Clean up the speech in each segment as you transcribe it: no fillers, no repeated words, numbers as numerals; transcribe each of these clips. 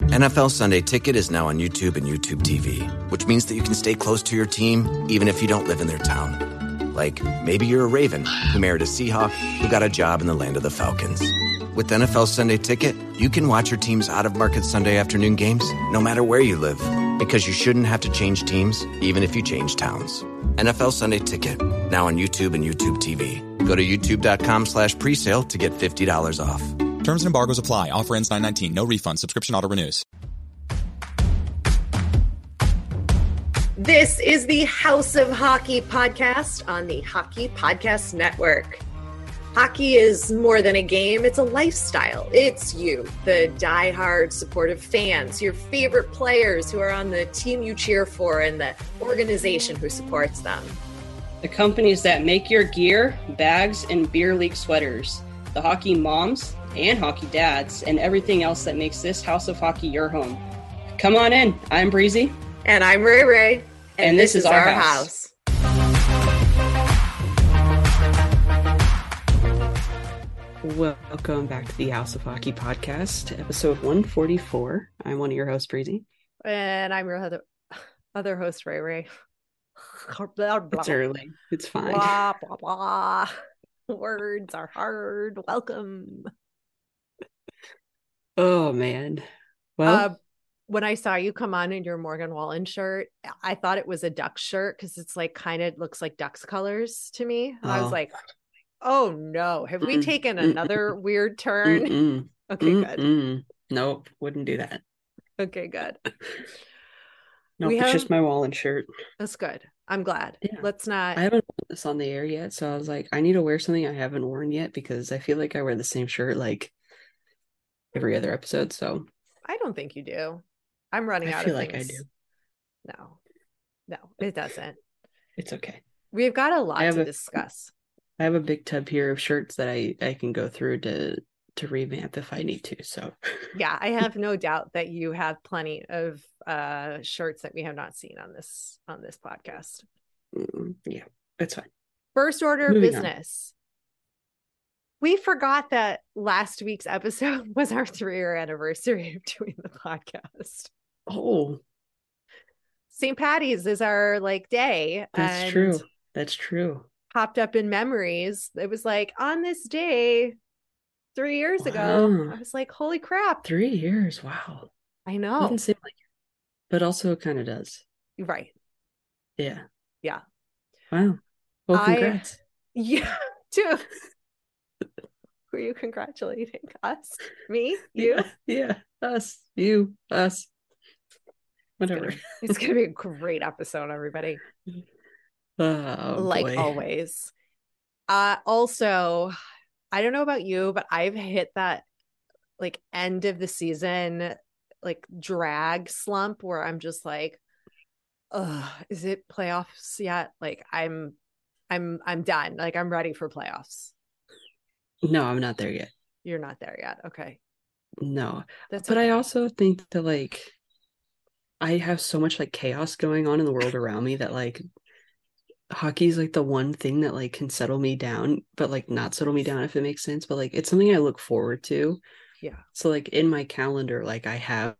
NFL Sunday Ticket is now on YouTube and YouTube TV, which means that you can stay close to your team even if you don't live in their town. Like, maybe you're a Raven who married a Seahawk who got a job in the land of the Falcons. With NFL Sunday Ticket, you can watch your team's out-of-market Sunday afternoon games no matter where you live, because you shouldn't have to change teams even if you change towns. NFL Sunday Ticket, now on YouTube and YouTube TV. Go to youtube.com/presale to get $50 off. Terms and embargoes apply. Offer ends 9/19. No refund. Subscription auto renews. This is the House of Hockey podcast on the Hockey Podcast Network. Hockey is more than a game. It's a lifestyle. It's you, the diehard supportive fans, your favorite players who are on the team you cheer for, and the organization who supports them. The companies that make your gear, bags, and beer league sweaters. The hockey moms and hockey dads, and everything else that makes this House of Hockey your home. Come on in. I'm Breezy. And I'm Ray Ray. And this is our house. Welcome back to the House of Hockey podcast, episode 144. I'm one of your hosts, Breezy. And I'm your other host, Ray Ray. Blah, blah. It's early. It's fine. Blah, blah, blah. Words are hard. Welcome. Oh, man. Well, when I saw you come on in your Morgan Wallen shirt, I thought it was a Ducks shirt because it's like kind of looks like Ducks colors to me. And I was like, oh no, have we taken another weird turn? Okay, good. Nope, wouldn't do that. Okay, good. No, it's just my Wallen shirt. That's good. I'm glad. Yeah. Let's not. I haven't worn this on the air yet, so I was like, I need to wear something I haven't worn yet because I feel like I wear the same shirt like every other episode. So I don't think you do. I'm running out of things. I feel like I do. No, it doesn't. It's okay. We've got a lot to discuss. I have a big tub here of shirts that I can go through to revamp if I need to. So yeah, I have no doubt that you have plenty of shirts that we have not seen on this podcast. Yeah, that's fine. First order of business. We forgot that last week's episode was our 3-year anniversary of doing the podcast. Oh, St. Patty's is our day. That's true. That's true. Popped up in memories. It was like on this day 3 years ago. I was like, holy crap. 3 years. Wow. I know. It doesn't seem like it, but also it kind of does. Right. Yeah. Yeah. Wow. Well, congrats. Yeah, too. Were you congratulating us? Me? You? Yeah. Us. You. Us. Whatever. It's gonna be a great episode, everybody. Oh, like boy. Always. Also, I don't know about you, but I've hit that end of the season drag slump where I'm just like, is it playoffs yet? I'm done. I'm ready for playoffs. No, I'm not there yet. You're not there yet. Okay. No. But I also think that I have so much chaos going on in the world around me that hockey's the one thing that can settle me down, but not settle me down, if it makes sense. But it's something I look forward to. Yeah. So in my calendar, I have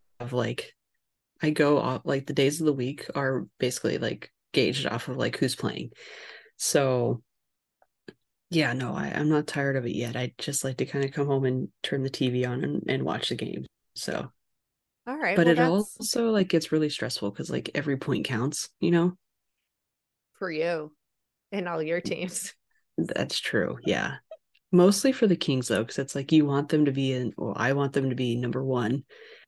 I go off the days of the week are basically gauged off of who's playing. So yeah, no, I'm not tired of it yet. I just like to kind of come home and turn the TV on and watch the game. So all right. But it also gets really stressful because every point counts, for you and all your teams. That's true. Yeah. Mostly for the Kings though, because it's you want them to be I want them to be number one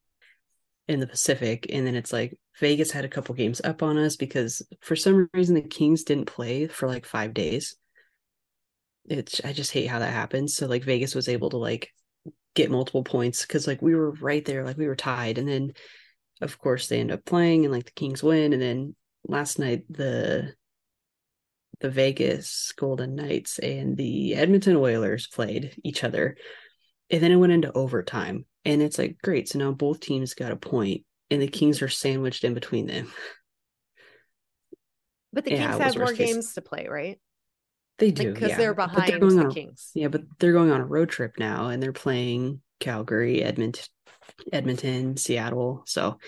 in the Pacific. And then it's Vegas had a couple games up on us because for some reason the Kings didn't play for 5 days. I just hate how that happens. So Vegas was able to get multiple points because we were right there, we were tied. And then of course they end up playing and the Kings win. And then last night the Vegas Golden Knights and the Edmonton Oilers played each other. And then it went into overtime. And it's great. So now both teams got a point and the Kings are sandwiched in between them. But the Kings have more games to play, right? They do, because they're behind the Kings. Yeah, but they're going on a road trip now, and they're playing Calgary, Edmonton, Edmonton, Seattle. So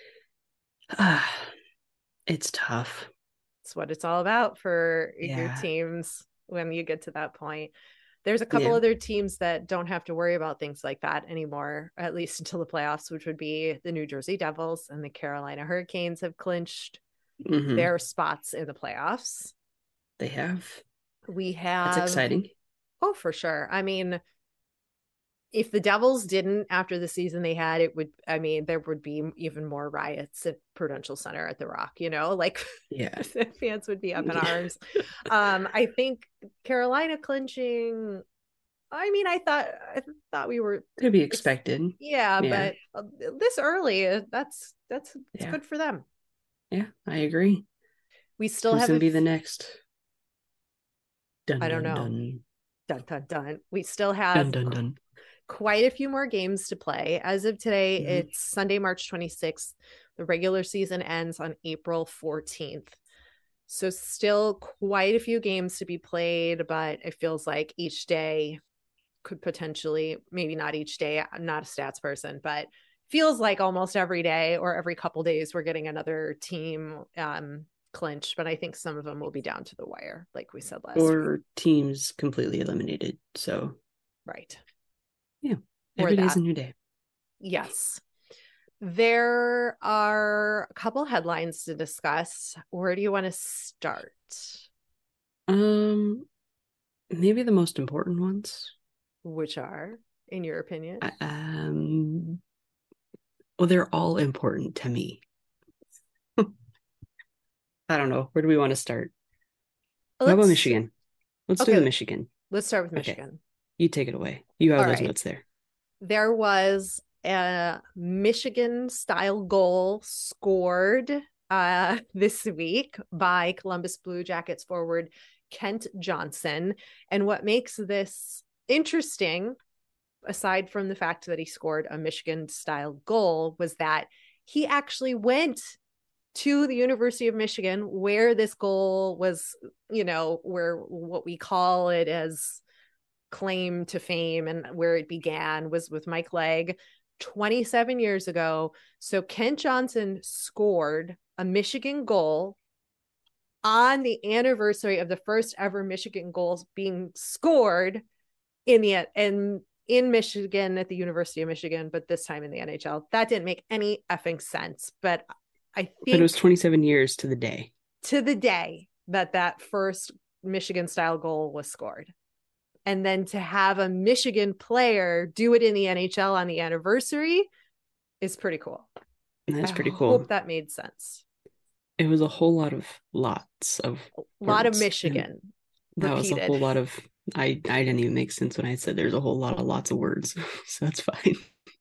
it's tough. It's what it's all about for your Yeah. teams when you get to that point. There's a couple Yeah. other teams that don't have to worry about things like that anymore, at least until the playoffs, which would be the New Jersey Devils and the Carolina Hurricanes have clinched their spots in the playoffs. They have. We That's have, exciting. oh, for sure. I mean, if the Devils didn't after the season they had, it would, I mean, there would be even more riots at Prudential Center at the Rock, like Yeah. fans would be up in arms. I think Carolina clinching, I mean, I thought we were To be expected. yeah, but this early, that's good for them. Yeah, I agree. We still Who's have gonna be the next? Dun, I don't dun, know. dun. Dun dun dun. We still have Dun, dun, dun. quite a few more games to play. As of today, it's Sunday, March 26th. The regular season ends on April 14th. So still quite a few games to be played, but it feels like each day could potentially, maybe not each day, I'm not a stats person, but feels like almost every day or every couple days we're getting another team clinch. But I think some of them will be down to the wire, like we said last week. Or teams completely eliminated. So right. Yeah. Every day's a new day. Yes. There are a couple headlines to discuss. Where do you want to start? Maybe the most important ones. Which are, in your opinion? Well, they're all important to me. I don't know. Where do we want to start? How about Michigan? Let's do the Michigan. Let's start with Michigan. Okay. You take it away. You have those notes there. There was a Michigan-style goal scored this week by Columbus Blue Jackets forward Kent Johnson. And what makes this interesting, aside from the fact that he scored a Michigan-style goal, was that he actually went to the University of Michigan where this goal was, where what we call it as claim to fame and where it began was with Mike Legg 27 years ago. So Kent Johnson scored a Michigan goal on the anniversary of the first ever Michigan goals being scored in Michigan at the University of Michigan, but this time in the NHL. That didn't make any effing sense, but I think it was 27 years to the day. To the day that first Michigan style goal was scored. And then to have a Michigan player do it in the NHL on the anniversary is pretty cool. That's pretty cool. I hope that made sense. It was a whole lot of lots of lot of Michigan. That was a whole lot of I didn't even make sense when I said there's a whole lot of lots of words. So that's fine.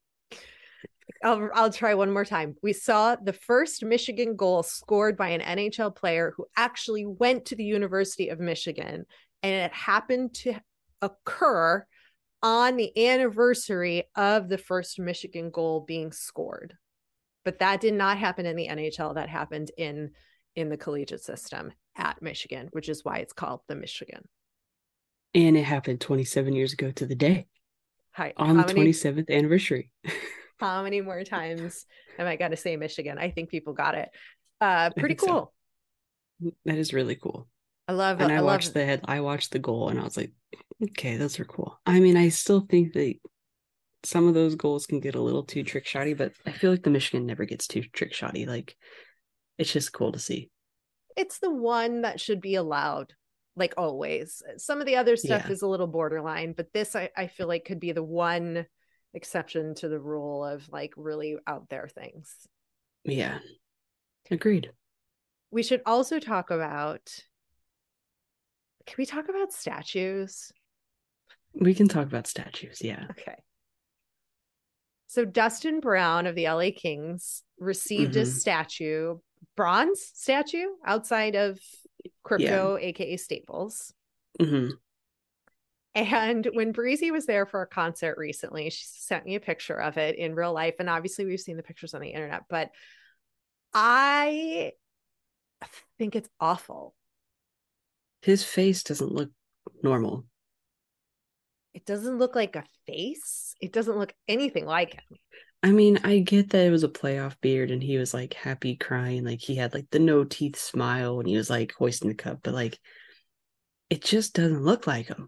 I'll try one more time. We saw the first Michigan goal scored by an NHL player who actually went to the University of Michigan, and it happened to occur on the anniversary of the first Michigan goal being scored. But that did not happen in the NHL. That happened in the collegiate system at Michigan, which is why it's called the Michigan. And it happened 27 years ago to the day. On the 27th anniversary. How many more times am I going to say Michigan? I think people got it. Pretty cool. So. That is really cool. I love it. And I watched the goal and I was like, okay, those are cool. I mean, I still think that some of those goals can get a little too trick shotty, but I feel like the Michigan never gets too trick shotty. Like, it's just cool to see. It's the one that should be allowed, like always. Some of the other stuff is a little borderline, but this I feel like could be the one exception to the rule of like really out there things. Yeah. Agreed. We should also talk about, can we talk about statues? We can talk about statues, yeah. Okay. So Dustin Brown of the LA Kings received a statue, bronze statue outside of Crypto, aka Staples. And when Breezy was there for a concert recently, she sent me a picture of it in real life. And obviously we've seen the pictures on the internet, but I think it's awful. His face doesn't look normal. It doesn't look like a face. It doesn't look anything like him. I mean, I get that it was a playoff beard and he was like happy crying, like he had like the no teeth smile when he was like hoisting the cup, but like it just doesn't look like him.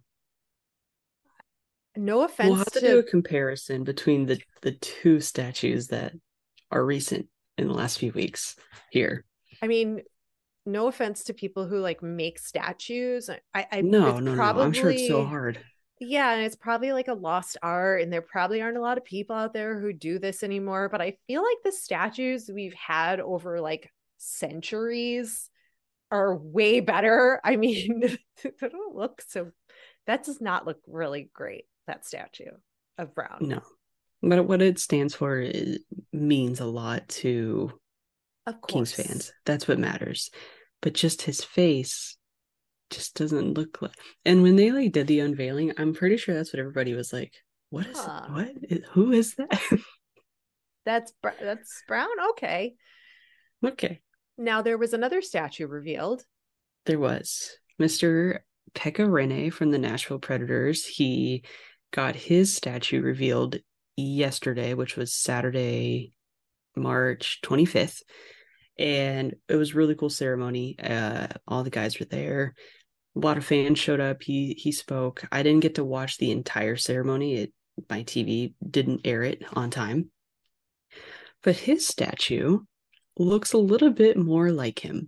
No We'll offense have to do to, a comparison between the two statues that are recent in the last few weeks here. I mean, no offense to people who like make statues. No, It's no, no. I'm sure it's so probably, hard. yeah, and it's probably like a lost art, and there probably aren't a lot of people out there who do this anymore. But I feel like the statues we've had over like centuries are way better. I mean, they don't look so, that does not look really great, that statue of Brown. No. But what it stands for means a lot to Of Kings course. fans. That's what matters. But just his face just doesn't look like. And when they like did the unveiling, I'm pretty sure that's what everybody was like. What is Huh. who is that? That's Brown. Okay. Okay. Now there was another statue revealed. There was Mr. Pekka Rinne from the Nashville Predators. He got his statue revealed yesterday, which was Saturday, March 25th. And it was a really cool ceremony. All the guys were there. A lot of fans showed up. He spoke. I didn't get to watch the entire ceremony. My TV didn't air it on time. But his statue looks a little bit more like him.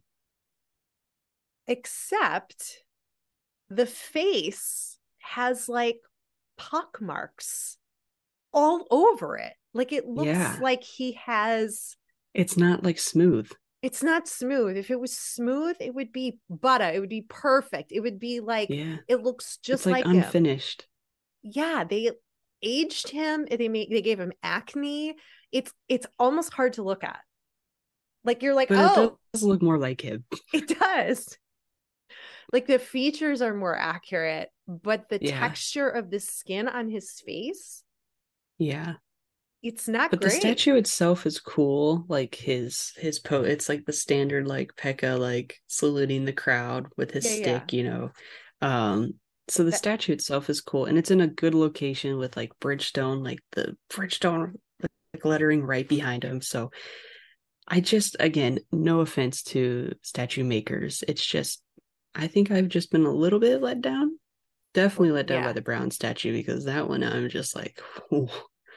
Except the face has like pock marks all over it. Like it looks Yeah. like he has, It's not like smooth. it's not smooth. If it was smooth, it would be butter. It would be perfect. It would be like, Yeah. it looks It's just like like him. unfinished. Yeah, they aged him. They gave him acne. It's almost hard to look at. Like you're like, But it oh, does look more like him. it does. Like the features are more accurate, but the Yeah. texture of the skin on his face, Yeah. it's not But the great. statue itself is cool. Like his it's like the standard like Pekka like saluting the crowd with his Yeah, yeah. stick, you know. Um so the That, statue itself is cool and it's in a good location with like Bridgestone, like the Bridgestone like lettering right behind him. So I just again, no offense to statue makers. It's just I think I've just been a little bit let down. Definitely let down by yeah. the Brown statue because that one I'm just like, "Ooh."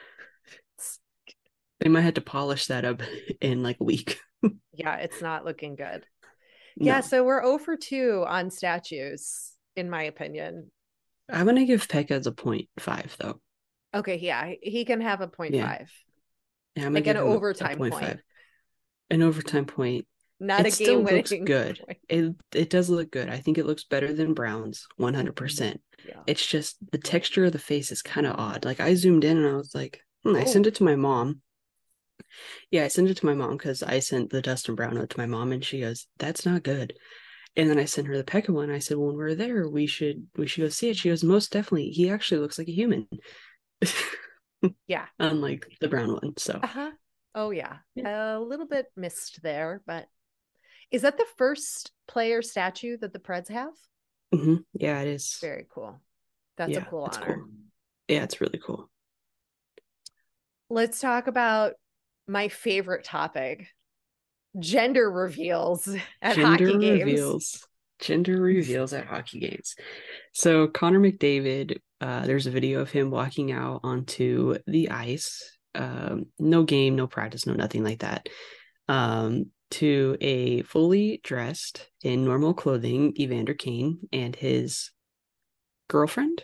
They might have to polish that up in like a week. Yeah, it's not looking good. Yeah, No, so we're 0 for 2 on statues, in my opinion. I'm gonna give Pekka as a 0.5 though. Okay, yeah, he can have a point Yeah, 5, yeah, I'm gonna like an give him a overtime 0.5, point, an overtime point. not a It game still looks winning good. point. It does look good. I think it looks better than Brown's Mhm. 100%. Yeah. It's just the texture of the face is kind of odd. Like I zoomed in and I was like, I sent Oh, it to my mom. Yeah, I sent it to my mom because I sent the Dustin Brown note to my mom and she goes, "That's not good." And then I sent her the Pekka one. I said, well, when we're there, we should go see it. She goes, most definitely. He actually looks like a human, yeah. unlike the brown one. So Uh-huh. Oh, yeah. yeah, A little bit missed there, but is that the first player statue that the Preds have? yeah, it is. Very cool. That's a Yeah, cool it's honor. cool. Yeah, it's really cool. Let's talk about my favorite topic, gender reveals at Gender hockey games. reveals. Gender reveals at hockey games. So Connor McDavid, there's a video of him walking out onto the ice. No game, no practice, no nothing like that. To a fully dressed in normal clothing Evander Kane and his girlfriend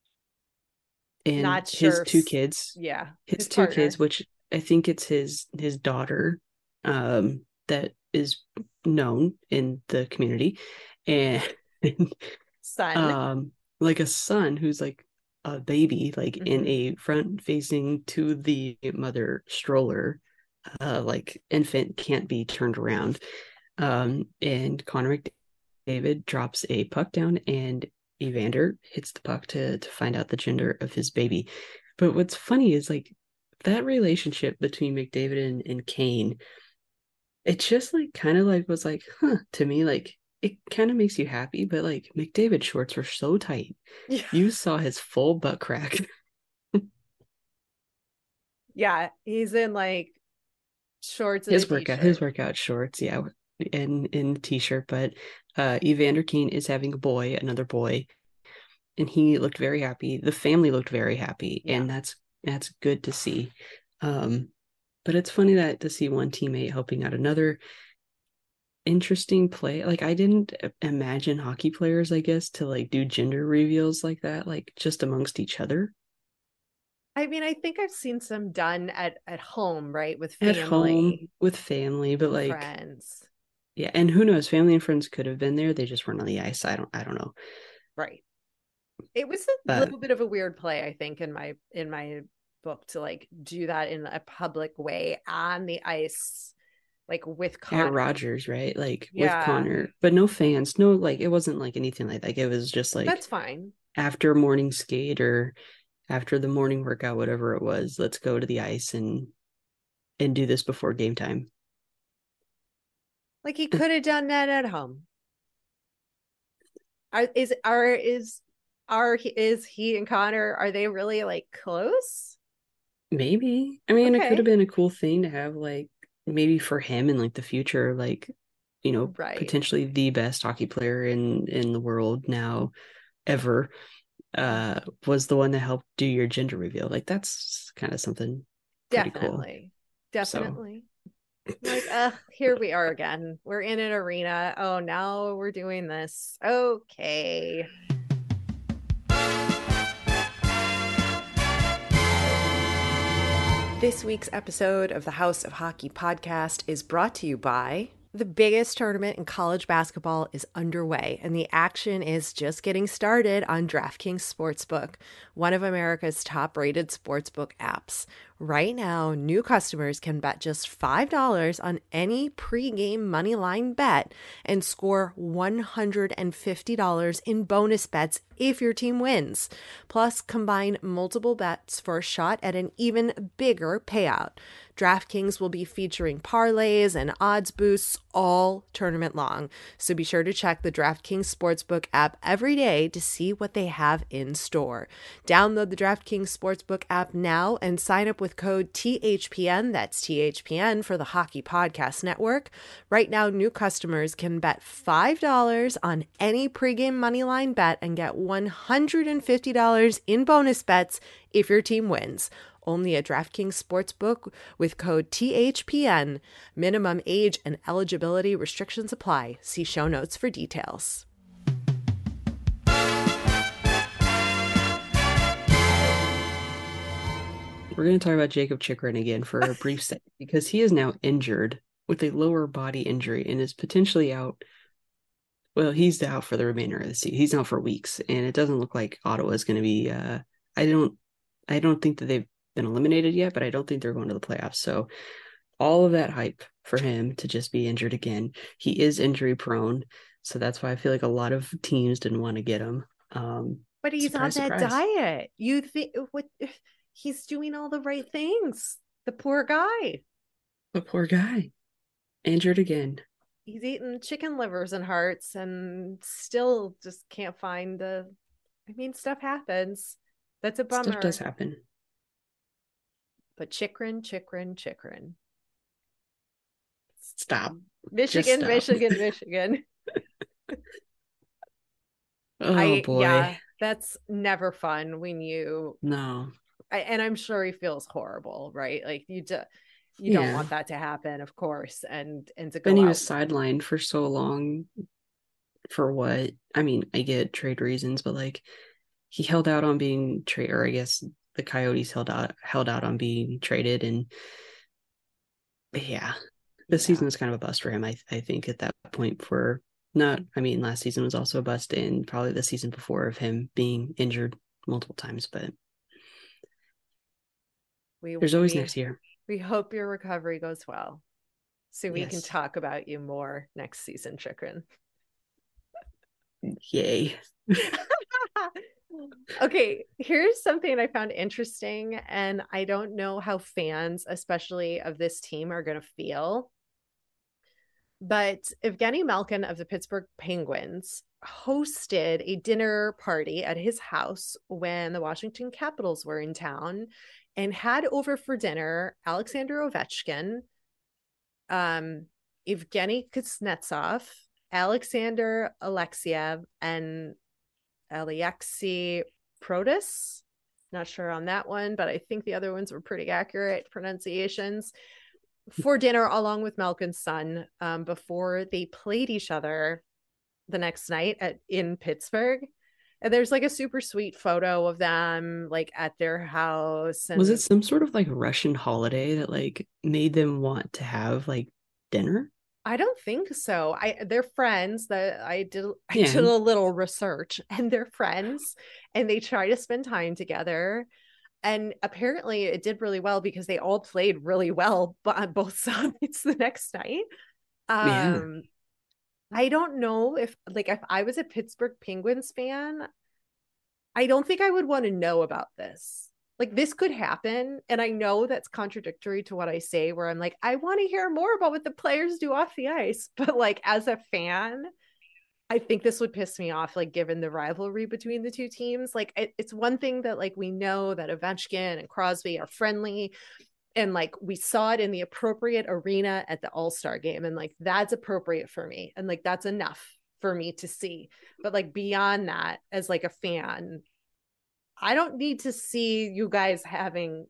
and Not his sure. two kids. Yeah, His his two kids, partner, which I think it's his daughter, that is known in the community, and son. um like a son who's like a baby, like in Mhm. a front facing to the mother stroller, like infant can't be turned around. And Connor McDavid drops a puck down and Evander hits the puck to find out the gender of his baby. But what's funny is like that relationship between McDavid and Kane, it just like kind of like was like, huh, to me, like it kind of makes you happy, but like McDavid shorts were so tight. Yeah. You saw his full butt crack. Yeah, he's in like shorts and a His t-shirt. workout shorts, yeah, and in the t-shirt. But Evander Kane is having a boy, another boy, and he looked very happy. The family looked very happy, Yeah. and that's good to see. Um, but it's funny that to see one teammate helping out another. Interesting play. Like I didn't imagine hockey players, I guess, to like do gender reveals like that, like just amongst each other I mean, I think I've seen some done at home, right, with at family home with family, but and like friends. yeah, and who knows, family and friends could have been there. They just weren't on the ice. I don't know. Right. It was a But little bit of a weird play, I think, in my book to like do that in a public way on the ice, like with at Connor. Rogers, right? Like with Yeah, Connor, but no fans, no like it wasn't like anything like that. It was just like that's fine. after morning skate or after the morning workout, whatever it was, let's go to the ice and do this before game time. Like he could have done that at home. Is he and Connor, are they really like close? Maybe. I mean, it could have Okay. been a cool thing to have, like, maybe for him in like the future, like, Right. potentially the best hockey player in the world now ever, was the one that helped do your gender reveal. Like, that's kind of something pretty cool. Definitely. So Definitely. Like, here we are again. We're in an arena. Oh, now we're doing this. Okay. This week's episode of the House of Hockey podcast is brought to you by the biggest tournament in college basketball is underway, and the action is just getting started on DraftKings Sportsbook, one of America's top-rated sportsbook apps. Right now, new customers can bet just $5 on any pregame moneyline bet and score $150 in bonus bets if your team wins. Plus, combine multiple bets for a shot at an even bigger payout. DraftKings will be featuring parlays and odds boosts all tournament long, so be sure to check the DraftKings Sportsbook app every day to see what they have in store. Download the DraftKings Sportsbook app now and sign up with code THPN, that's THPN for the Hockey Podcast Network. Right now, new customers can bet $5 on any pregame moneyline bet and get $150 in bonus bets if your team wins. Only at DraftKings Sportsbook with code THPN. Minimum age and eligibility restrictions apply. See show notes for details. we're going to talk about Jakob Chychrun again for a brief second because he is now injured with a lower body injury and is potentially out. Well, he's out for the remainder of the season. He's out for weeks, and it doesn't look like Ottawa is going to be. I don't think that they've been eliminated yet, but I don't think they're going to the playoffs. So all of that hype for him to just be injured again. He is injury prone, so that's why I feel like a lot of teams didn't want to get him. But he's on Surprise, that surprise. diet. You think what he's doing all the right things. The poor guy. The poor guy, injured again. He's eating chicken livers and hearts and still just can't find the I mean, stuff happens. That's a Stuff does bummer. happen. But Chychrun. Stop. Just Michigan, stop. Michigan, Michigan. Oh boy. Yeah, that's never fun when No. and I'm sure he feels horrible, right? Like you don't Yeah. want that to happen, of course, and to Then go he was out. sidelined for so long for what? I mean, I get trade reasons, but like he held out on being traded, or I guess the Coyotes held out on being traded, and yeah, the Yeah, season was kind of a bust for him. I think at that point for not. I mean, last season was also a bust, and probably the season before of him being injured multiple times. But we there's always we next year. we hope your recovery goes well, so we can Yes. talk about you more next season, Chikrin. Yay. Okay, here's something I found interesting, and I don't know how fans, especially of this team, are going to feel. But Evgeny Malkin of the Pittsburgh Penguins hosted a dinner party at his house when the Washington Capitals were in town. and had over for dinner Alexander Ovechkin, Evgeny Kuznetsov, Alexander Alexiev, and Alexei Protas. Not sure on that one, but I think the other ones were pretty accurate pronunciations, for dinner along with Malkin's son, before they played each other the next night in Pittsburgh. And there's like a super sweet photo of them like at their house. And Was it some sort of like Russian holiday that like made them want to have like dinner? I don't think so. They're friends. That I did Yeah. a little research, and they're friends, and they try to spend time together. And apparently it did really well because they all played really well on both sides the next night. Yeah. I don't know if I was a Pittsburgh Penguins fan, I don't think I would want to know about this. Like, this could happen. And I know that's contradictory to what I say, where I'm like, I want to hear more about what the players do off the ice. But like, as a fan, I think this would piss me off, like, given the rivalry between the two teams. Like, it's one thing that like we know that Ovechkin and Crosby are friendly, and like we saw it in the appropriate arena at the All-Star game, and like that's appropriate for me, and like that's enough for me to see. But like beyond that, as like a fan, I don't need to see you guys having,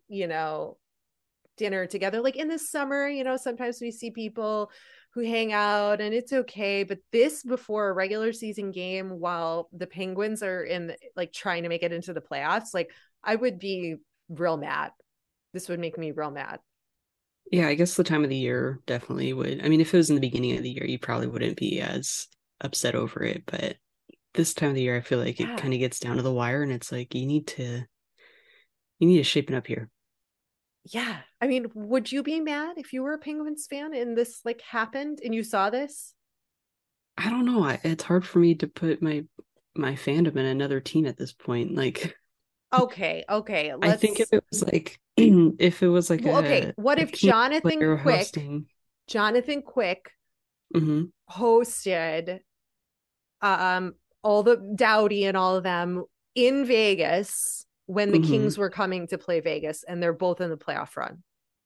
dinner together. Like in the summer, sometimes we see people who hang out and it's okay. But this before a regular season game, while the Penguins are like trying to make it into the playoffs, like I would be real mad. This would make me real mad. Yeah, I guess the time of the year definitely would. I mean, if it was in the beginning of the year, you probably wouldn't be as upset over it. But this time of the year, I feel like it kind of gets down to the wire, and it's like you need to shape it up here. Yeah. I mean, would you be mad if you were a Penguins fan and this like happened and you saw this? I don't know. It's hard for me to put my fandom in another team at this point. Like, okay, I think if it was like if it was like what if Jonathan Quick mm-hmm. hosted all the Doughty and all of them in Vegas when the mm-hmm. Kings were coming to play Vegas, and they're both in the playoff run?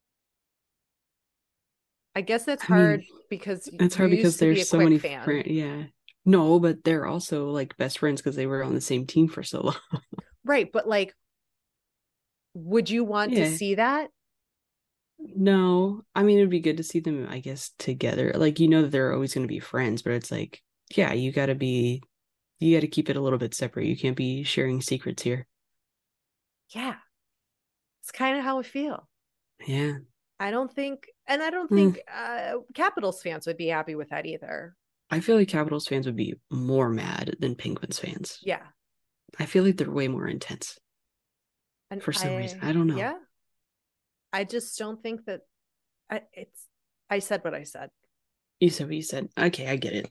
I guess that's hard because there's so many fans. Yeah. No, but they're also like best friends because they were on the same team for so long. Right, but like, would you want to see that? No, I mean, it'd be good to see them, I guess, together. Like, that they're always going to be friends, but it's like, yeah, you got to keep it a little bit separate. You can't be sharing secrets here. Yeah. It's kind of how I feel. Yeah. I don't think Capitals fans would be happy with that either. I feel like Capitals fans would be more mad than Penguins fans. Yeah. I feel like they're way more intense. And for some reason. I don't know. Yeah. I just don't think that I said what I said. You said what you said. Okay, I get it.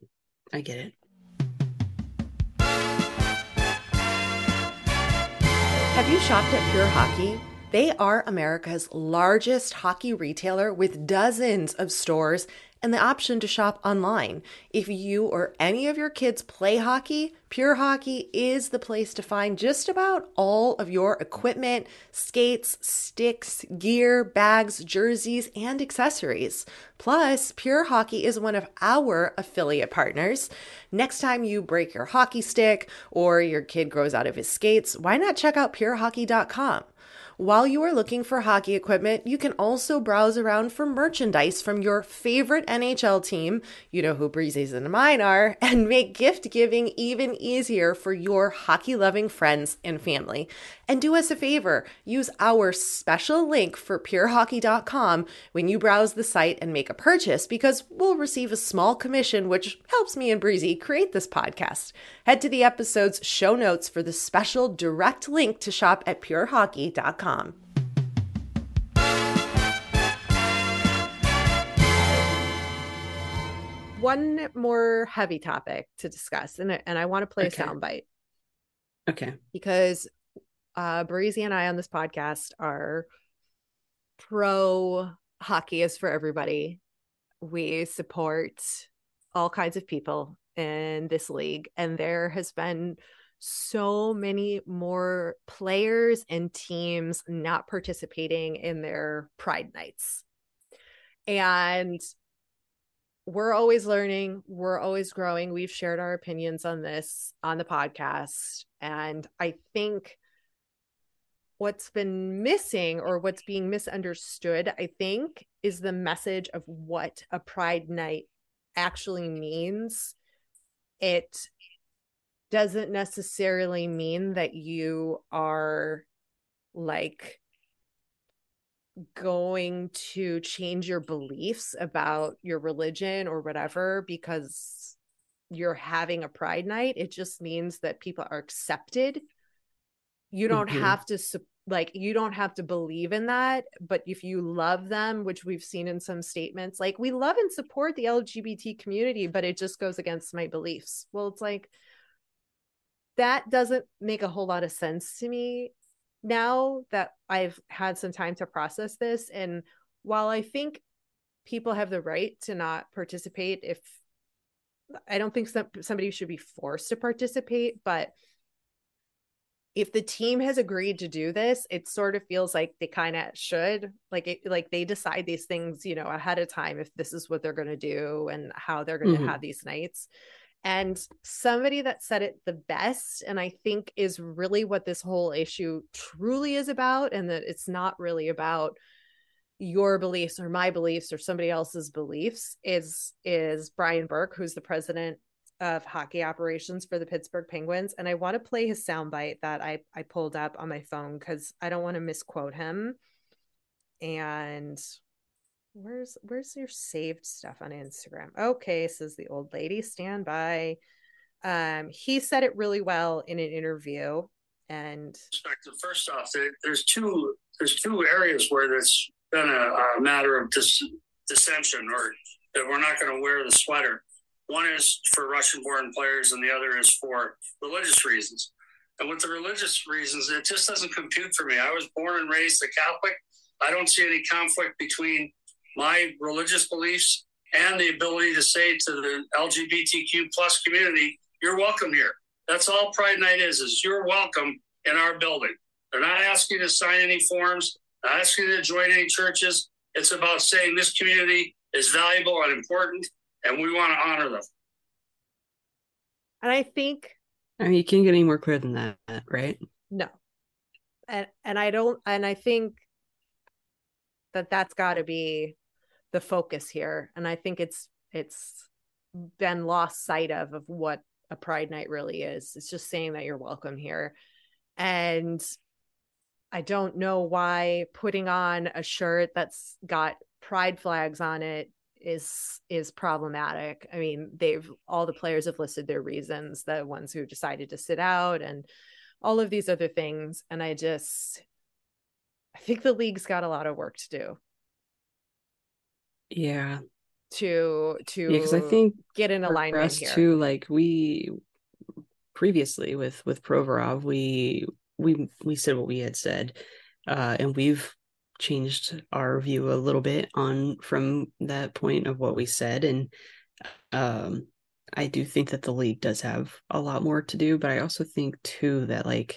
Have you shopped at Pure Hockey? They are America's largest hockey retailer with dozens of stores and the option to shop online. If you or any of your kids play hockey, Pure Hockey is the place to find just about all of your equipment, skates, sticks, gear, bags, jerseys, and accessories. Plus, Pure Hockey is one of our affiliate partners. Next time you break your hockey stick or your kid grows out of his skates, why not check out purehockey.com? While you are looking for hockey equipment, you can also browse around for merchandise from your favorite NHL team, you know who Breezy's and mine are, and make gift giving even easier for your hockey-loving friends and family. And do us a favor, use our special link for purehockey.com when you browse the site and make a purchase, because we'll receive a small commission, which helps me and Breezy create this podcast. Head to the episode's show notes for the special direct link to shop at purehockey.com. One more heavy topic to discuss, and I want to play a soundbite. Okay. Because Breezy and I on this podcast are pro hockey is for everybody. We support all kinds of people in this league, and there has been so many more players and teams not participating in their Pride nights. And we're always learning, we're always growing. We've shared our opinions on this on the podcast. And I think what's been missing, or what's being misunderstood, I think, is the message of what a Pride night actually means. It doesn't necessarily mean that you are like going to change your beliefs about your religion or whatever because you're having a Pride night. It just means that people are accepted. You don't have to you don't have to believe in that, but if you love them, which we've seen in some statements, like, we love and support the LGBT community, but it just goes against my beliefs. Well, it's like, that doesn't make a whole lot of sense to me now that I've had some time to process this. And while I think people have the right to not participate, if I don't think somebody should be forced to participate, but if the team has agreed to do this, it sort of feels like they kind of should, like they decide these things, ahead of time, if this is what they're going to do and how they're going to have these nights. And somebody that said it the best, and I think is really what this whole issue truly is about, and that it's not really about your beliefs or my beliefs or somebody else's beliefs, is Brian Burke, who's the president of hockey operations for the Pittsburgh Penguins. And I want to play his soundbite that I pulled up on my phone because I don't want to misquote him. And where's your saved stuff on Instagram? Okay, says the old lady, stand by. He said it really well in an interview. And first off, there's two areas where there's been a matter of dissension, or that we're not going to wear the sweater. One is for Russian-born players, and the other is for religious reasons. And with the religious reasons, it just doesn't compute for me. I was born and raised a Catholic. I don't see any conflict between my religious beliefs and the ability to say to the LGBTQ plus community, you're welcome here. That's all Pride Night is you're welcome in our building. They're not asking you to sign any forms, not asking you to join any churches. It's about saying this community is valuable and important, and we want to honor them. And I think, you can't get any more clear than that, right? No. And I think that's got to be the focus here. And I think it's been lost sight of what a Pride Night really is. It's just saying that you're welcome here. And I don't know why putting on a shirt that's got pride flags on it is problematic. I mean, all the players have listed their reasons, the ones who decided to sit out and all of these other things. And I think the league's got a lot of work to do. Yeah. Because I think get in alignment us here too, like we previously with Provorov, we said what we had said, and we've changed our view a little bit from that point of what we said. And I do think that the league does have a lot more to do, but I also think too that, like,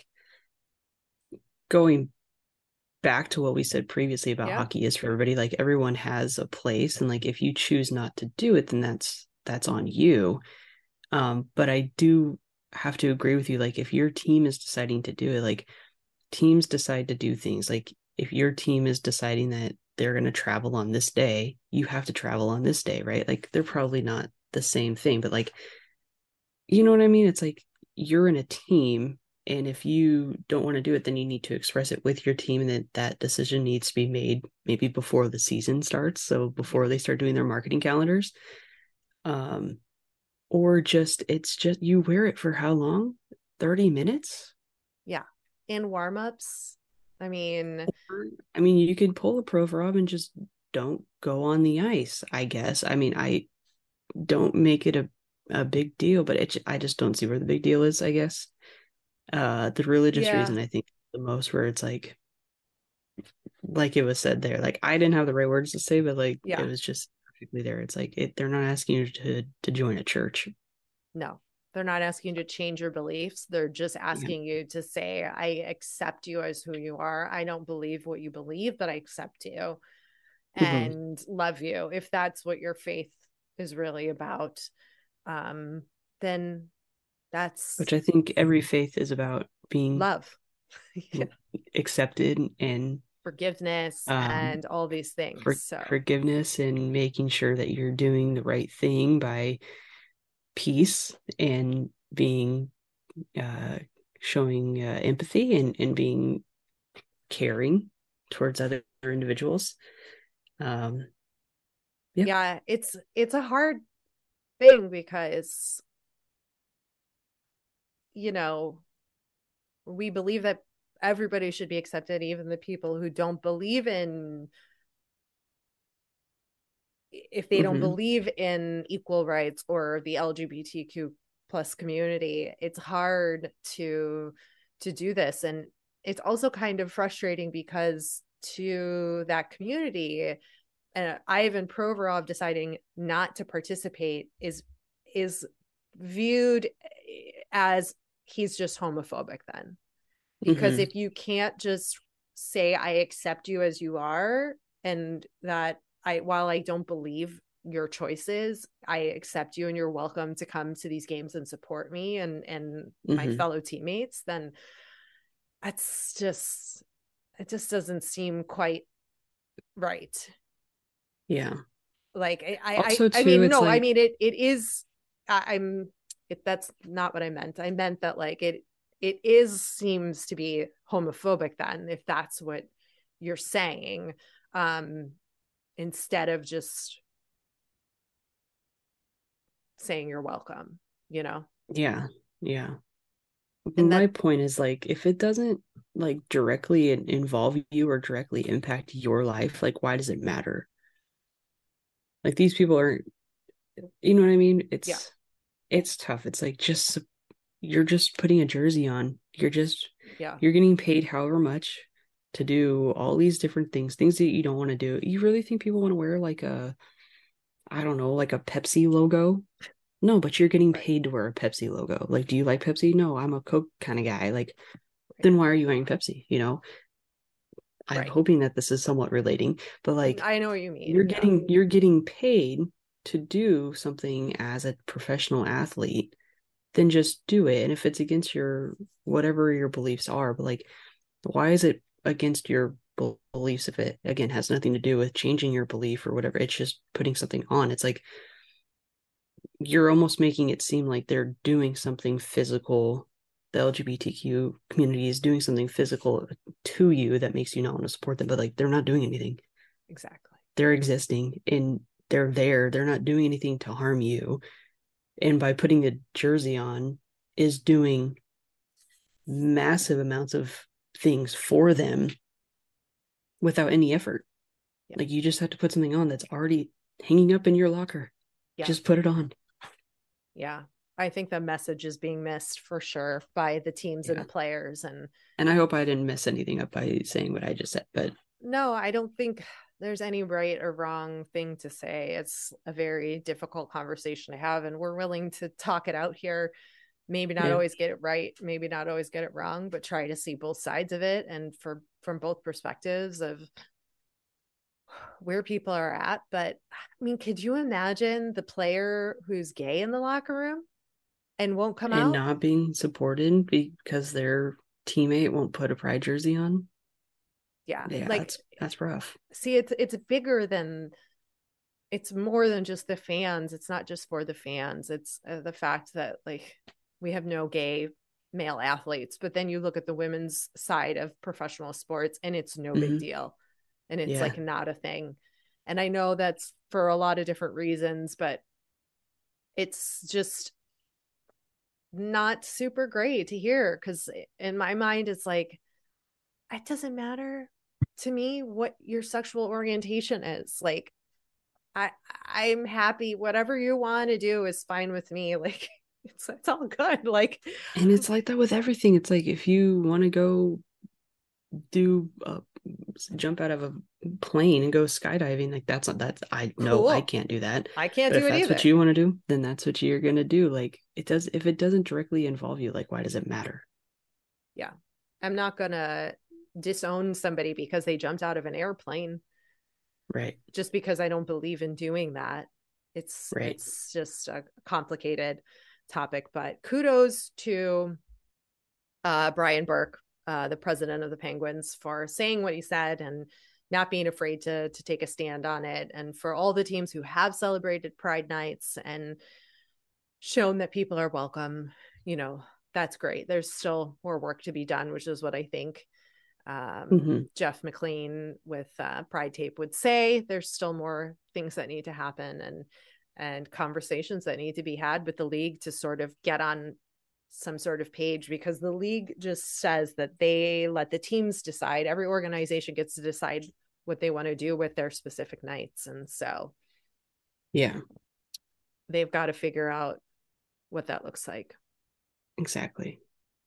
going back to what we said previously about hockey is for everybody, like, everyone has a place, and like, if you choose not to do it, then that's on you. But I do have to agree with you, like, if your team is deciding to do it, like, teams decide to do things. Like, if your team is deciding that they're going to travel on this day, you have to travel on this day, right? Like, they're probably not the same thing, but, like, you know what I mean? It's like, you're in a team, and if you don't want to do it, then you need to express it with your team, and that decision needs to be made maybe before the season starts, so before they start doing their marketing calendars. Or it's just you wear it for how long? 30 minutes? Yeah. In warm-ups. I mean, you could pull a Provorov and just don't go on the ice, I guess. I mean, I don't make it a big deal, but I just don't see where the big deal is, I guess. The religious reason, I think, the most, where it's like it was said there, like, I didn't have the right words to say, but like, it was just perfectly there. It's like, they're not asking you to join a church. No, They're not asking you to change your beliefs. They're just asking you to say, I accept you as who you are. I don't believe what you believe, but I accept you and love you. If that's what your faith is really about, then that's, which I think every faith is about, being love, accepted, and forgiveness, and all these things. Forgiveness, and making sure that you're doing the right thing by peace, and being showing empathy, and being caring towards other individuals. Yeah, it's a hard thing because, you know, we believe that everybody should be accepted, even the people who don't believe in, if they don't believe in equal rights or the LGBTQ plus community. It's hard to do this, and it's also kind of frustrating because to that community, and Ivan Provorov deciding not to participate is viewed as he's just homophobic then. Because if you can't just say, I accept you as you are, and that while I don't believe your choices, I accept you and you're welcome to come to these games and support me and my fellow teammates, then it just doesn't seem quite right. Yeah. Like it is, that's not what I meant. I meant that like it seems to be homophobic then, if that's what you're saying, instead of just saying you're welcome, you know? Yeah. And my point is, like, if it doesn't like directly involve you or directly impact your life, like, why does it matter? Like, these people aren't, you know what I mean? It's tough. It's like, just, you're just putting a jersey on. You're getting paid however much to do all these different things that you don't want to do. You really think people want to wear like I don't know, like a Pepsi logo? No, but you're getting paid to wear a Pepsi logo. Like, do you like Pepsi? No, I'm a Coke kind of guy. Like, then why are you wearing Pepsi? You know, I'm hoping that this is somewhat relating, but like, I know what you mean. You're getting paid to do something as a professional athlete, then just do it. And if it's against your, whatever your beliefs are, but like, why is it against your beliefs if it, again, has nothing to do with changing your belief or whatever? It's just putting something on. It's like, you're almost making it seem like they're doing something physical. The LGBTQ community is doing something physical to you that makes you not want to support them, but like, they're not doing anything. Exactly. They're existing and they're there. They're not doing anything to harm you. And by putting the jersey on is doing massive amounts of things for them without any effort. Yeah. Like, you just have to put something on that's already hanging up in your locker. Yeah. Just put it on. Yeah. I think the message is being missed for sure by the teams and the players. And I hope I didn't mess anything up by saying what I just said, but no, I don't think there's any right or wrong thing to say. It's a very difficult conversation to have, and we're willing to talk it out here. Maybe not always get it right, maybe not always get it wrong, but try to see both sides of it, and from both perspectives of where people are at. But I mean, could you imagine the player who's gay in the locker room and won't come out and not being supported because their teammate won't put a Pride jersey on? Yeah, like, that's rough. See, it's bigger than, it's more than just the fans. It's not just for the fans. It's the fact that like we have no gay male athletes, but then you look at the women's side of professional sports and it's no big deal. And it's like not a thing. And I know that's for a lot of different reasons, but it's just not super great to hear, because in my mind, it's like, it doesn't matter to me what your sexual orientation is. Like, I'm happy. Whatever you want to do is fine with me. Like, it's all good. Like, and it's like that with everything. It's like, if you want to go do jump out of a plane and go skydiving. Like that's I know Cool. I can't do that. I can't But do if it that's either. what you want to do, then that's what you're gonna do. Like if it doesn't directly involve you, like why does it matter? Yeah. I'm not gonna disown somebody because they jumped out of an airplane Right. just because I don't believe in doing that. Right. It's just a complicated topic, but kudos to Brian Burke, the president of the Penguins, for saying what he said and not being afraid to take a stand on it, and for all the teams who have celebrated Pride Nights and shown that people are welcome. That's great. There's still more work to be done, which is what I think Jeff McLean with Pride Tape would say. There's still more things that need to happen, and conversations that need to be had with the league to sort of get on some sort of page, because the league just says that they let the teams decide. Every organization gets to decide what they want to do with their specific nights. And so yeah, they've got to figure out what that looks like. Exactly.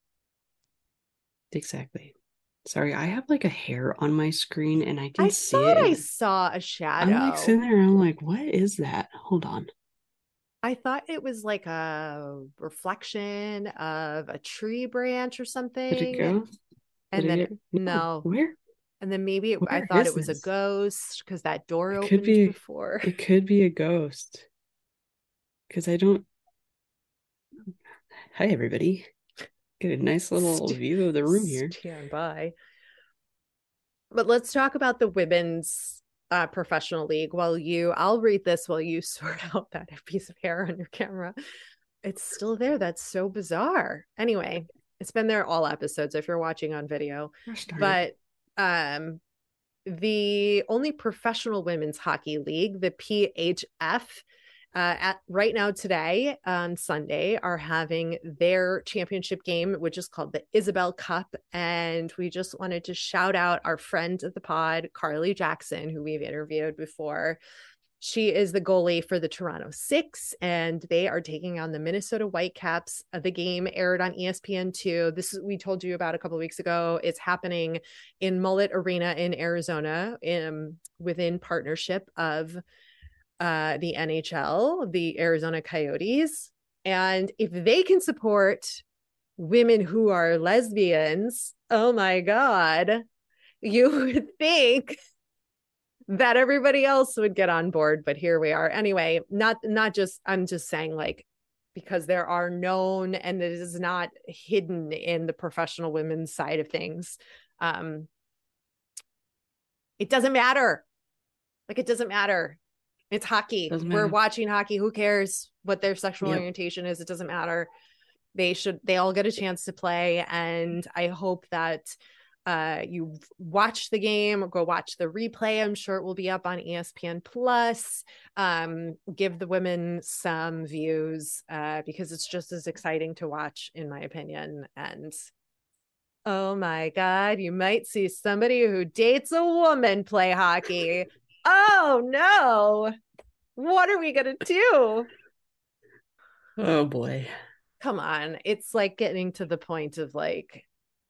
Sorry, I have like a hair on my screen and I can see it. I saw a shadow. I'm like sitting there and I'm like, what is that? Hold on. I thought it was like a reflection of a tree branch or something. Did it go? No. Where? And then maybe I thought it was a ghost because that door opened before. It could be a ghost. Because I don't. Hi, everybody. Get a nice little view of the room here. Stand by. But let's talk about the women's professional league. I'll read this while you sort out that piece of hair on your camera. It's still there. That's so bizarre. Anyway, it's been there all episodes if you're watching on video. But the only professional women's hockey league, the PHF, right now today on Sunday are having their championship game, which is called the Isabel Cup. And we just wanted to shout out our friend of the pod, Carly Jackson, who we've interviewed before. She is the goalie for the Toronto Six, and they are taking on the Minnesota Whitecaps. The game aired on ESPN2. We told you about a couple of weeks ago. It's happening in Mullet Arena in Arizona, within partnership of the NHL, the Arizona Coyotes. And if they can support women who are lesbians, oh my God, you would think that everybody else would get on board, but here we are. Anyway, I'm just saying, like, because there are known, and it is not hidden in the professional women's side of things. It doesn't matter. Like, it doesn't matter. It's hockey. We're watching hockey. Who cares what their sexual orientation is? It doesn't matter. They all get a chance to play. And I hope that you watch the game, go watch the replay. I'm sure it will be up on ESPN Plus. Give the women some views because it's just as exciting to watch, in my opinion. And oh my God, you might see somebody who dates a woman play hockey. Oh no, what are we gonna do? Oh boy, come on. It's like getting to the point of like,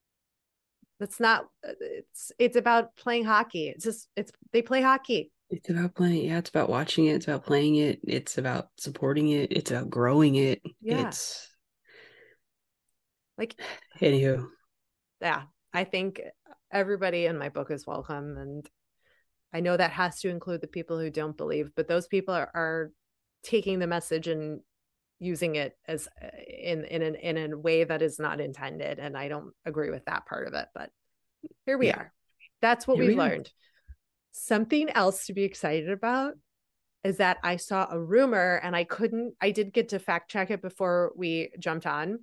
it's about playing hockey. They play hockey. It's about playing. Yeah, it's about watching it. It's about playing it. It's about supporting it. It's about growing it. Yeah. It's like, anywho. Yeah, I think everybody in my book is welcome. And I know that has to include the people who don't believe, but those people are taking the message and using it as in a way that is not intended. And I don't agree with that part of it, but here we are. That's what we've learned. Something else to be excited about is that I saw a rumor, and I did get to fact check it before we jumped on.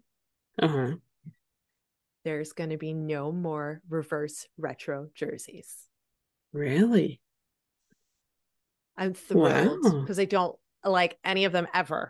There's going to be no more reverse retro jerseys. Really? I'm thrilled because I don't like any of them ever.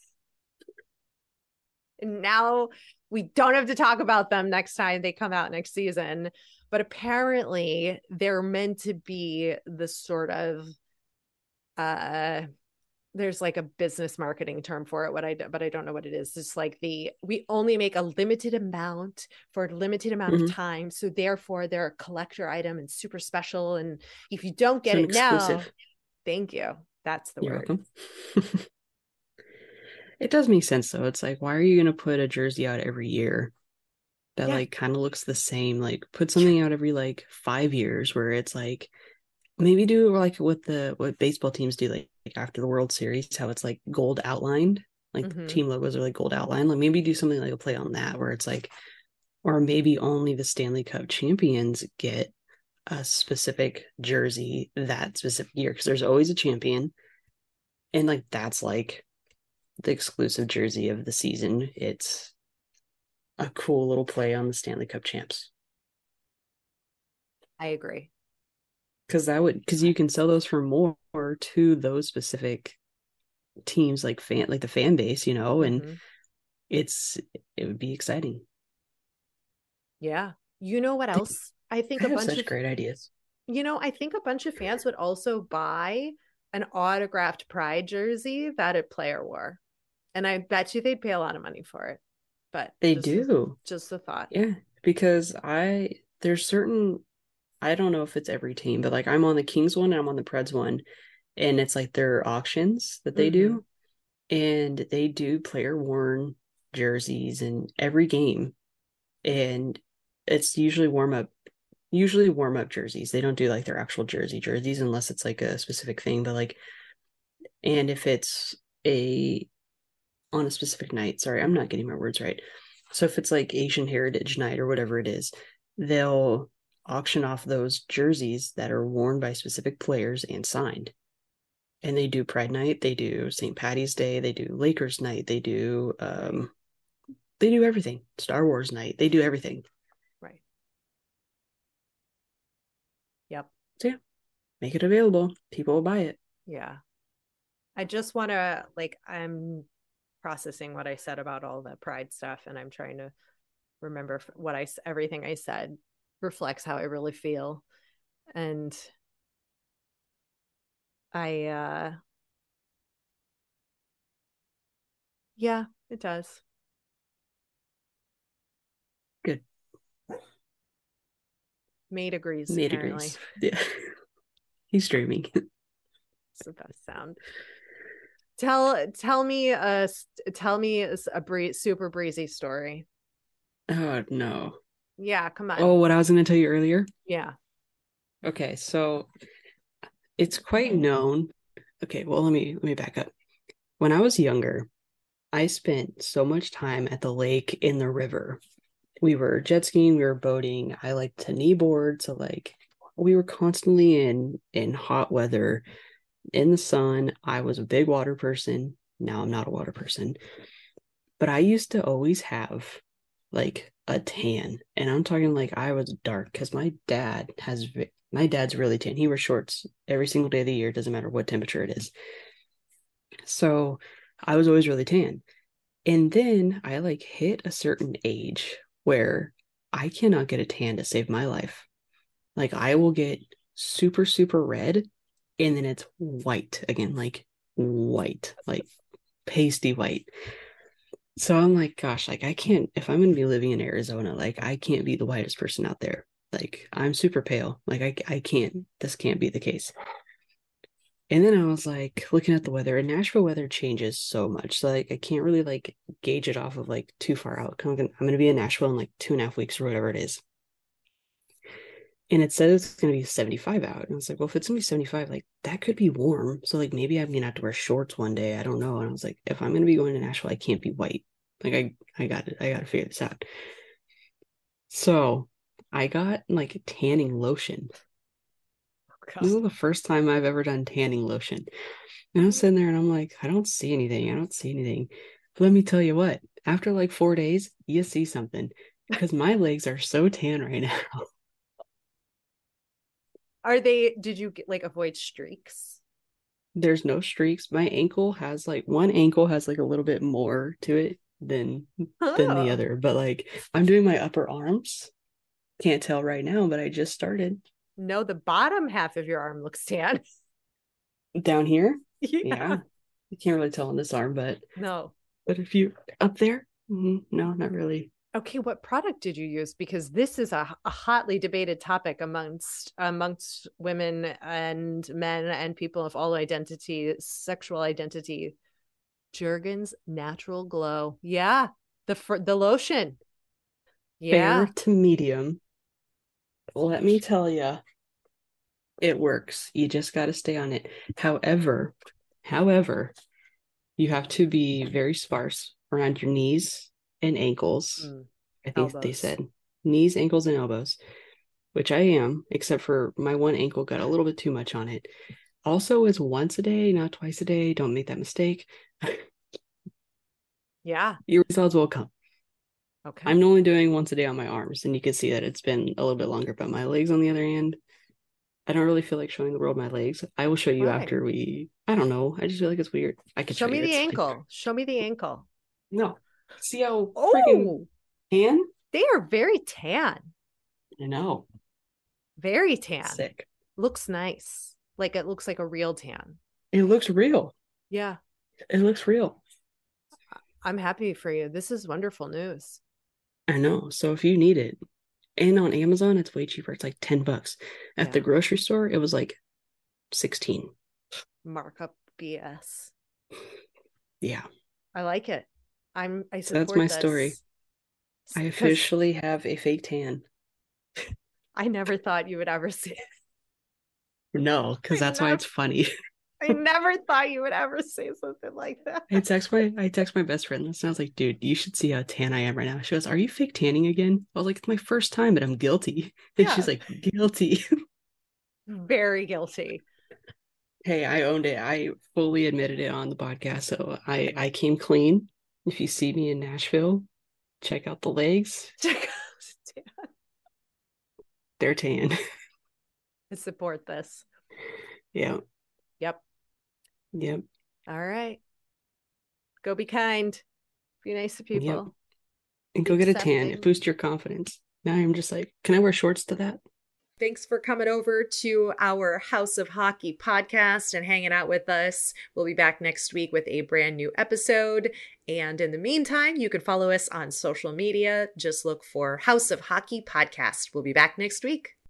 And now we don't have to talk about them next time they come out next season. But apparently they're meant to be the sort of there's like a business marketing term for it, but I don't know what it is. It's like we only make a limited amount for a limited amount of time, so therefore they're a collector item and super special, and if you don't get it now, thank you, that's the word. You're welcome. It does make sense though. It's like, why are you going to put a jersey out every year that like kind of looks the same? Like put something out every like 5 years where it's like, maybe do like what baseball teams do, like after the World Series, how it's like gold outlined, like the team logos are like gold outlined. Like maybe do something like a play on that where it's like, or maybe only the Stanley Cup champions get a specific jersey that specific year, because there's always a champion, and like that's like the exclusive jersey of the season. It's a cool little play on the Stanley Cup champs. I agree. Because you can sell those for more to those specific teams, like the fan base, and it would be exciting. Yeah. You know what else? I think I have such great ideas. I think a bunch of fans would also buy an autographed Pride jersey that a player wore. And I bet you they'd pay a lot of money for it. But they do. Just a thought. Yeah. Because there's certain, I don't know if it's every team, but like I'm on the Kings one and I'm on the Preds one, and it's like their auctions that they do, and they do player worn jerseys in every game, and it's usually warm up jerseys. They don't do like their actual jerseys unless it's like a specific thing, but like, and if it's on a specific night, sorry, I'm not getting my words right. So if it's like Asian Heritage Night or whatever it is, they'll auction off those jerseys that are worn by specific players and signed. And they do Pride Night, they do St. Patty's Day, they do Lakers Night, they do everything. Star Wars Night, they do everything. Right. Yep. So yeah, make it available. People will buy it. Yeah. I just want to, like, I'm processing what I said about all the Pride stuff, and I'm trying to remember everything I said reflects how I really feel. And yeah, it does. Good. Mate agrees. Apparently. Yeah. He's dreaming. It's the best sound. Tell me a super breezy story. Oh no. Yeah, come on. Oh, what I was going to tell you earlier? Yeah. Okay, so it's quite known. Okay, well, let me back up. When I was younger, I spent so much time at the lake, in the river. We were jet skiing, we were boating. I liked to kneeboard, so like we were constantly in hot weather, in the sun. I was a big water person. Now I'm not a water person. But I used to always have like a tan, and I'm talking like I was dark, because my dad's really tan. He wears shorts every single day of the year, doesn't matter what temperature it is. So I was always really tan. And then I like hit a certain age where I cannot get a tan to save my life. Like I will get super, super red, and then it's white again, like white, like pasty white. So I'm like, gosh, like I can't, if I'm going to be living in Arizona, like I can't be the whitest person out there. Like I'm super pale. Like I can't, this can't be the case. And then I was like looking at the weather, and Nashville weather changes so much. So like I can't really like gauge it off of like too far out. I'm going to be in Nashville in like 2.5 weeks or whatever it is. And it says it's going to be 75 out. And I was like, well, if it's going to be 75, like that could be warm. So like maybe I'm going to have to wear shorts one day. I don't know. And I was like, if I'm going to be going to Nashville, I can't be white. Like I got it. I got to figure this out. So I got like tanning lotion. Oh, this is the first time I've ever done tanning lotion. And I'm sitting there and I'm like, I don't see anything. But let me tell you what, after like 4 days, you see something, because my legs are so tan right now. Did you like avoid streaks? There's no streaks. My ankle has like, one ankle has like a little bit more to it than the other. But like I'm doing my upper arms. Can't tell right now, but I just started. No, the bottom half of your arm looks tan. Down here? Yeah. You can't really tell on this arm, but No. if you up there, no, not really. Okay, what product did you use? Because this is a hotly debated topic amongst women and men and people of all identity, sexual identity. Jergens Natural Glow. Yeah, the lotion. Yeah. Fair to medium. Let me tell you, it works. You just got to stay on it. However, you have to be very sparse around your knees and ankles. I think they Elbows. said knees, ankles, and elbows, which I am, except for my one ankle got a little bit too much on it. Also, it's once a day, not twice a day. Don't make that mistake. Yeah. Your results will come. Okay. I'm only doing once a day on my arms, and you can see that it's been a little bit longer. But my legs, on the other hand, I don't really feel like showing the world my legs. I will show you Why? after we. I don't know. I just feel like it's weird. I could Show me you. the It's ankle. like- Show me the ankle. No. See how freaking Oh, tan? they are very tan. I know. Very tan. Sick. Looks nice. Like it looks like a real tan. It looks real. Yeah. It looks real. I'm happy for you. This is wonderful news. I know. So if you need it, and on Amazon, it's way cheaper. It's like $10. At the grocery store, it was like 16. Markup BS. Yeah. I like it. I So support that's my this. story. I officially have a fake tan. I never thought you would ever see it. No, because that's why it's funny. I never thought you would ever say something like that. I text my best friend and I was like, dude, you should see how tan I am right now. She goes, are you fake tanning again? I was like, it's my first time, but I'm guilty. And she's like, guilty. Very guilty. Hey, I owned it. I fully admitted it on the podcast. So I came clean. If you see me in Nashville, check out the legs. They're tan. I support this. Yeah. Yep. Yep. All right. Go be kind. Be nice to people. Yep. And go get a tan. Accepting. It boosts your confidence. Now I'm just like, can I wear shorts to that? Thanks for coming over to our House of Hockey podcast and hanging out with us. We'll be back next week with a brand new episode. And in the meantime, you can follow us on social media. Just look for House of Hockey podcast. We'll be back next week.